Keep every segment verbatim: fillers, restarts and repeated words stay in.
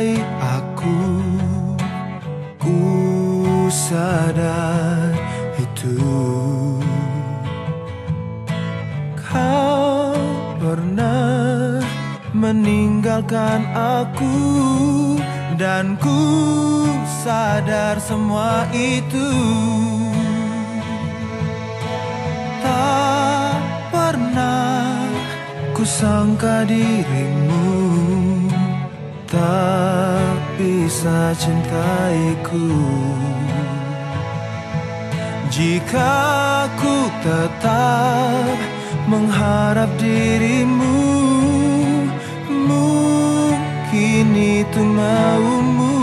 mencintai aku. Ku sadar itu. Kau pernah meninggalkan aku, dan ku sadar semua itu. Tak pernah ku sangka dirimu tak bisa cintaiku. Jika ku tetap mengharap dirimu, mungkin itu maumu.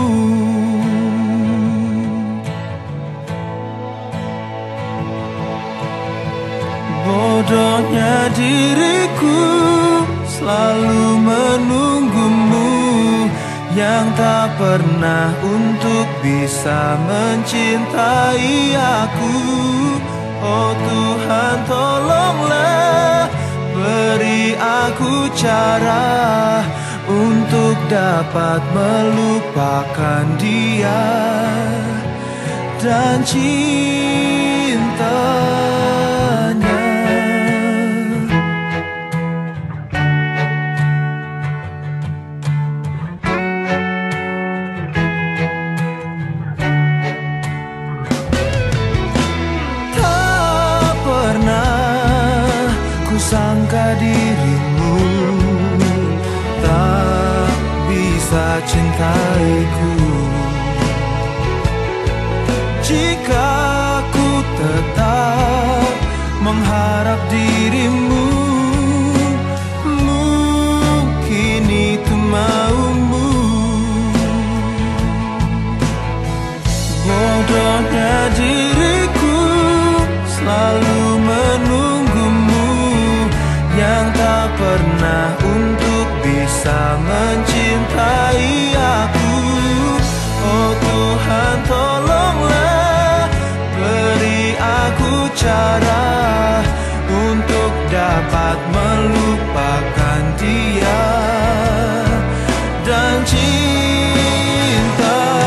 Bodohnya diriku selalu menunggumu, yang tak pernah untuk bisa mencintai aku. Oh Tuhan, tolonglah beri aku cara untuk dapat melupakan dia dan cintanya. Sangka dirimu tak bisa cintaiku. Jika ku tetap mengharap dirimu, mungkin itu maumu. Bodohnya diriku selalu menunggumu, yang tak pernah untuk bisa mencintai aku. Oh Tuhan, tolonglah beri aku cara untuk dapat melupakan dia dan cintanya.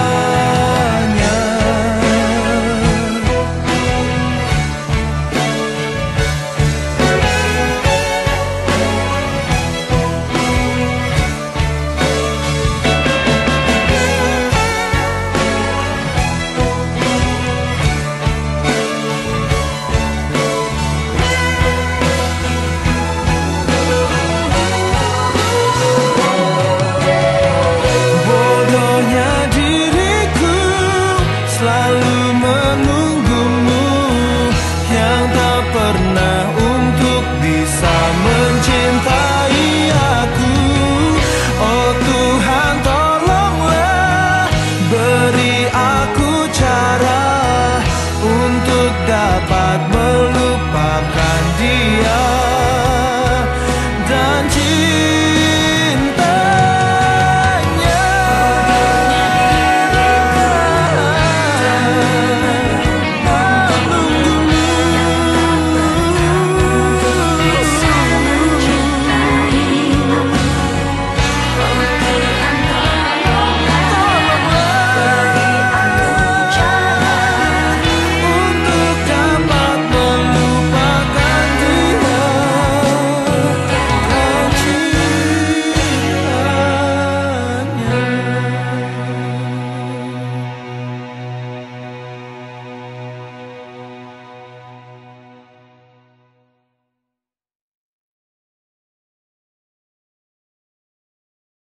Selalu